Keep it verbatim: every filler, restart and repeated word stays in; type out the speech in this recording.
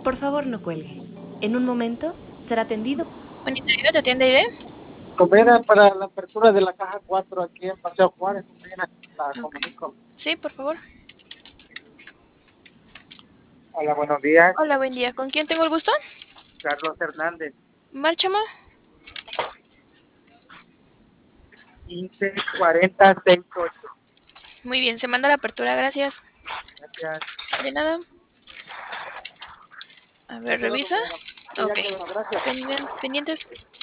Por favor, no cuelgue. En un momento será atendido. Unitario, ¿te atiende Aide? Conviene para la apertura de la caja cuatro aquí en Paseo Juárez, conviene, la Ok. comunico. Sí, por favor. Hola, buenos días. Hola, buen día. ¿Con quién tengo el gusto? Carlos Hernández, Márchama. quince cuarenta sesenta y ocho. Muy bien, se manda la apertura, gracias. Gracias. De nada. A Ya ver, quedó, revisa. compañero. Sí, ya Ok. quedó, gracias. Pendien- pendientes.